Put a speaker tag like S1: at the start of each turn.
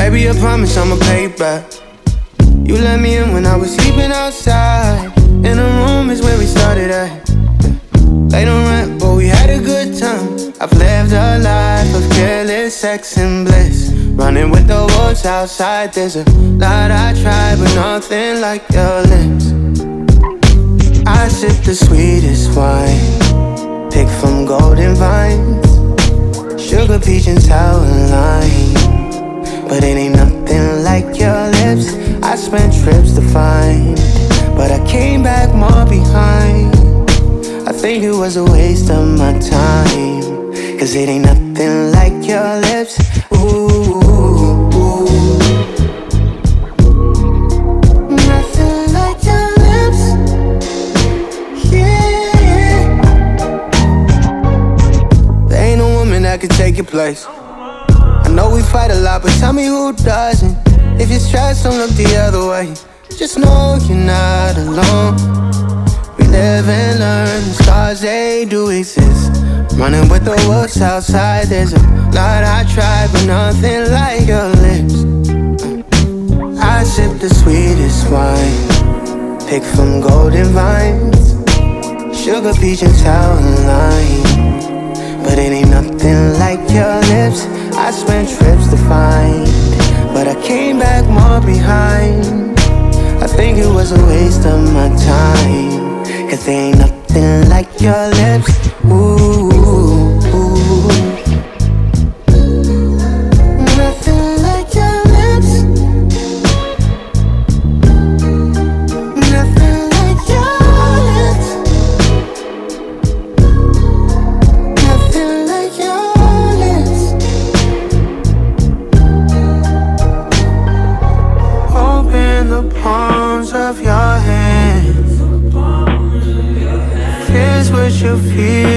S1: Baby, I promise I'ma pay you back. You let me in when I was sleeping outside. In the room is where we started at. They don't rent, but we had a good time. I've lived a life of careless sex and bliss. Running with the wolves outside. There's a lot I tried, but nothing like your lips. I sip the sweetest wine, pick from golden vines, sugar, peach, and sour lime. But it ain't nothing like your lips. I spent trips to find, but I came back more behind. I think it was a waste of my time, cause it ain't nothing like your lips. Ooh, nothing like your lips. Yeah. There ain't no woman that can take your place. I know we fight a lot, but tell me who doesn't. If you're stressed, don't look the other way. Just know you're not alone. We live and learn, the scars, they do exist. Running with the wolves outside. There's a lot I tried, but nothing like your lips. I sip the sweetest wine, pick from golden vines, sugar, peach, and sour lime. But it ain't nothing like your lips. I spent trips to find, but I came back more behind. I think it was a waste of my time, cause there ain't nothing like your lips. Ooh, nothing like your lips. Nothing like your lips. Nothing like your lips. Open the palms of your hands. Here's what you feel.